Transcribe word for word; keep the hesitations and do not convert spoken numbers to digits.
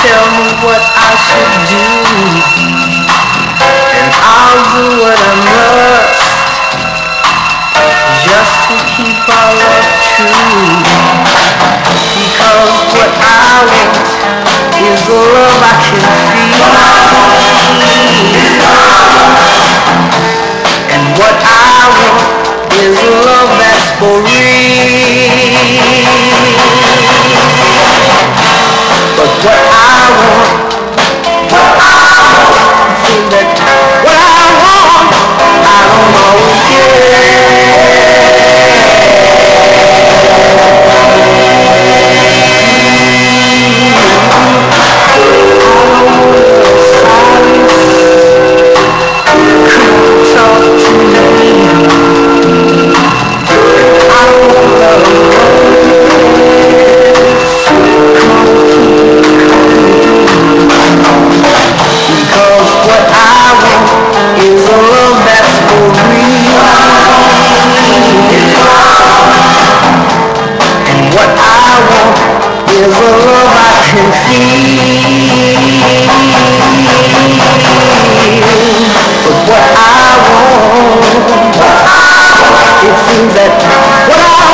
tell me what I should do, and I'll do what I must, just to keep our love true. Because what I want is the love I can feel, and what I want is a love that's for real.